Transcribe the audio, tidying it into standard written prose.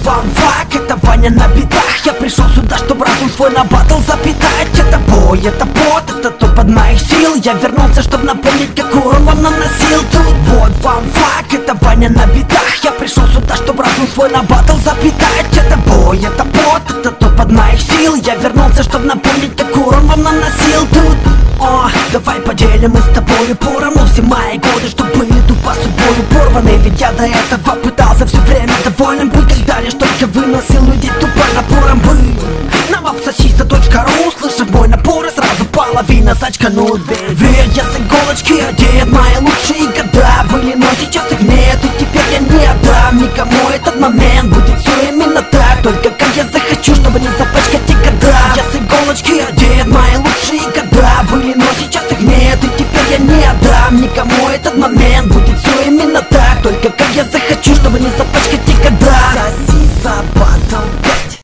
вам фак, это Ваня на битах. Я пришел сюда, чтобы разум свой на батл запитать. Это бой, это пот, это топот моих сил. Я вернулся, чтобы напомнить, как урон вам наносил. Тут вот вам фак, это Ваня на битах. Я пришел сюда, чтобы разум свой на батл запитать. Это бой, это пот, это топот моих сил. Я вернулся, чтобы напомнить, как урон вам наносил. Тут давай поделим мы с тобою поровну все мои годы, что были тупо судьбою порваны. Ведь я до этого пытался все время довольным быть, когда лишь только выносил людей тупо напором был. Нам обсосиса.ру, услышав мой напор, и сразу половина зачканут. Ведь я с иголочки одет, мои лучшие года были, но сейчас их нет, и теперь я не отдам никому этот момент. Будет все именно так, только как я захочу, чтобы не запачкать те года. Я с иголочки одет, мои лучшие года были, но сейчас их нет, и теперь я не отдам никому этот момент. Будет все именно так, только как я захочу, чтобы не запачкать те